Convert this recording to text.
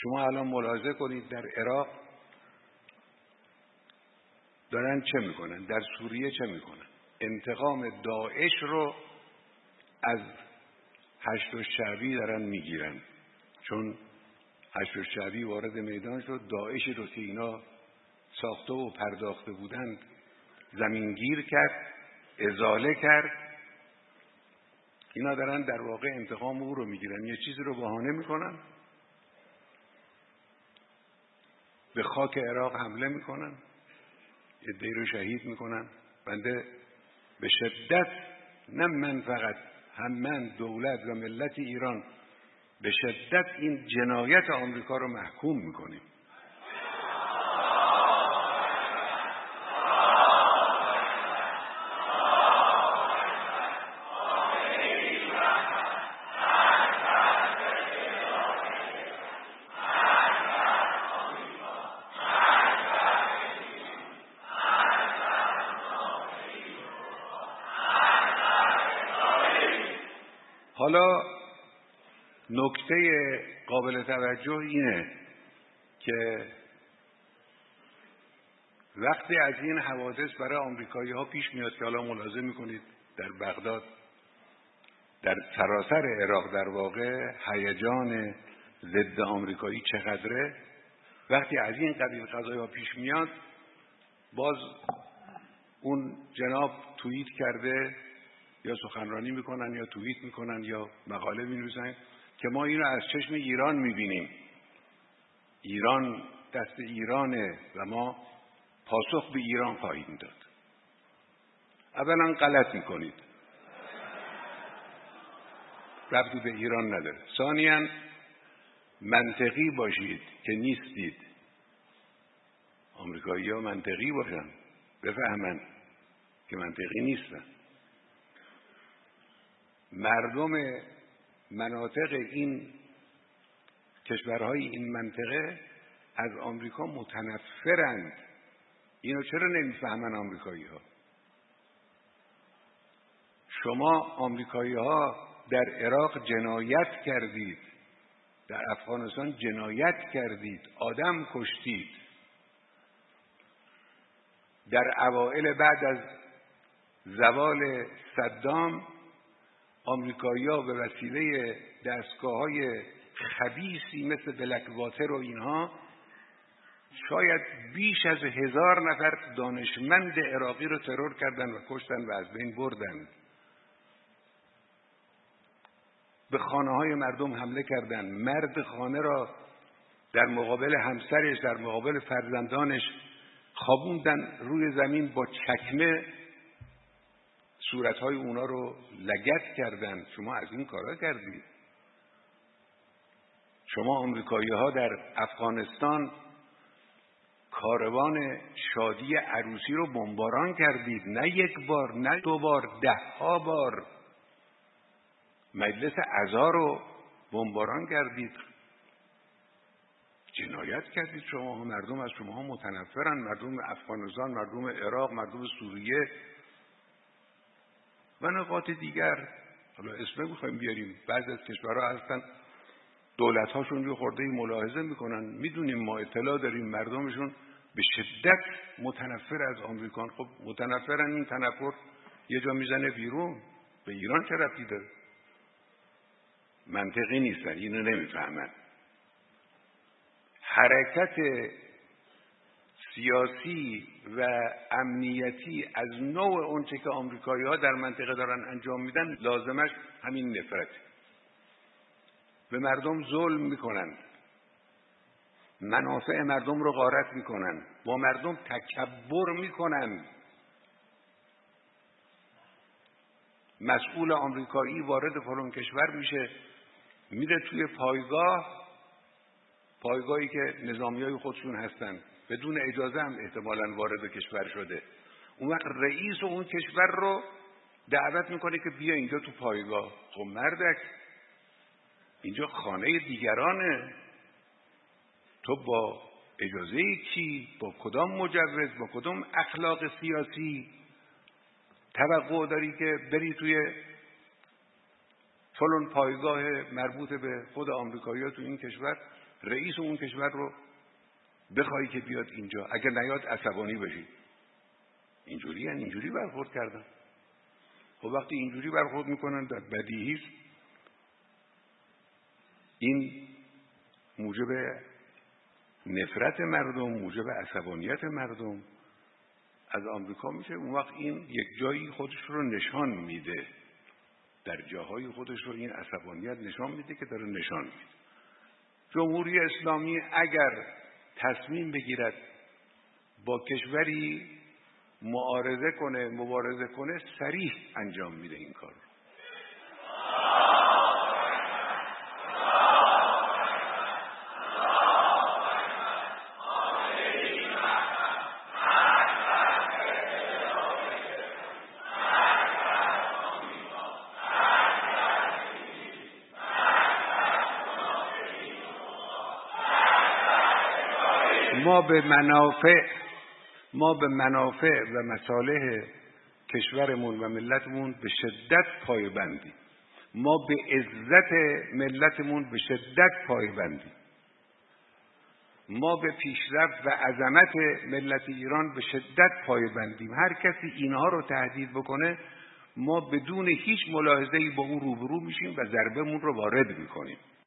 شما الان ملاحظه کنید در عراق دارن چه میکنن، در سوریه چه میکنن. انتقام داعش رو از هشت‌الشعبی دارن میگیرن، چون هشت‌الشعبی وارد میدان شد، داعشی رو که اینا ساخته و پرداخته بودند زمینگیر کرد، ازاله کرد. اینا دارن در واقع انتقام او رو میگیرن، یه چیزی رو بهانه میکنن، به خاک عراق حمله میکنن، عده‌ای رو شهید میکنن. بنده به شدت، نه من فقط، هم من، دولت و ملت ایران به شدت این جنایت آمریکا رو محکوم میکنیم. حالا نکته قابل توجه اینه که وقتی از این حوادث برای آمریکایی ها پیش میاد که حالا ملاحظه میکنید در بغداد، در سراسر عراق در واقع هیجان ضد آمریکایی چقدره، وقتی از این قبیل قضایا ها پیش میاد، باز اون جناب توییت کرده یا سخنرانی میکنن یا توییت میکنن یا مقاله مینویسن که ما اینو از چشم ایران میبینیم، ایران دست ایرانه و ما پاسخ به ایران خواهیم داد. اولا غلط میکنید، ربطی به ایران نداره. ثانیاً منطقی باشید که نیستید. آمریکایی‌ها منطقی باشن، بفهمن که منطقی نیستن. مردم مناطق این کشورهای این منطقه از آمریکا متنفرند. اینو چرا نمیفهمن آمریکایی‌ها؟ شما آمریکایی‌ها در عراق جنایت کردید، در افغانستان جنایت کردید، آدم کشتید. در اوائل بعد از زوال صدام آمریکایی‌ها به وسیله دستگاه‌های خبیثی مثل بلک واتر و اینها شاید بیش از 1000 نفر دانشمند عراقی رو ترور کردن و کشتن و از بین بردن. به خانه‌های مردم حمله کردن، مرد خانه را در مقابل همسرش، در مقابل فرزندانش خوابوندن روی زمین، با چکمه صورتهای اونا رو لگد کردن. شما از این کارا کردید. شما آمریکایی‌ها در افغانستان کاروان شادی عروسی رو بمباران کردید، نه یک بار، نه دو بار، 10 بار. مجلس عزا رو بمباران کردید، جنایت کردید. شما مردم از شما متنفرن، مردم افغانستان، مردم عراق، مردم سوریه و نقاط دیگر. حالا اسم میخوایم بیاریم، بعضی از کشورها هستن دولت‌هاشون یه خورده ملاحظه میکنن، میدونیم، ما اطلاع داریم، مردمشون به شدت متنفر از آمریکان. خب متنفرن، این تنفر یه جا میزنه بیرون. به ایران چه ربطی داره؟ منطقی نیستن، اینو نمیفهمن. حرکت سیاسی و امنیتی از نوع اونچه که آمریکایی‌ها در منطقه دارن انجام میدن لازمش همین نفرت. به مردم ظلم میکنن، منافع مردم رو غارت میکنن، با مردم تکبر میکنن. مسئول آمریکایی وارد فلان کشور میشه، میره توی پایگاهی که نظامیای خودشون هستن، بدون اجازه هم احتمالاً وارد کشور شده. اون وقت رئیس اون کشور رو دعوت میکنه که بیا اینجا تو پایگاه. خب مردک، اینجا خانه دیگرانه، تو با اجازه کی، با کدام مجوز، با کدام اخلاق سیاسی توقع داری که بری توی فلان پایگاه مربوط به خود آمریکایی‌ها تو این کشور؟ رئیس اون کشور رو بخوای که بیاد اینجا، اگر نیاد عصبانی بشی. اینجوری برخورد کردن. خب وقتی اینجوری برخورد میکنن در بدیهی این موجب نفرت مردم، موجب عصبانیت مردم از آمریکا میشه. اون وقت این یک جایی خودش رو نشان میده، در جاهای خودش رو این عصبانیت نشان میده که داره نشان میده. جمهوری اسلامی اگر تصمیم بگیرد با کشوری مبارزه کنه صریح انجام میده این کار. ما به منافع و مصالح کشورمون و ملتمون به شدت پایبندیم. ما به عزت ملتمون به شدت پایبندیم. ما به پیشرفت و عظمت ملت ایران به شدت پایبندیم. هر کسی اینها رو تهدید بکنه ما بدون هیچ ملاحظه‌ای با اون روبرو میشیم و ضربمون رو وارد میکنیم.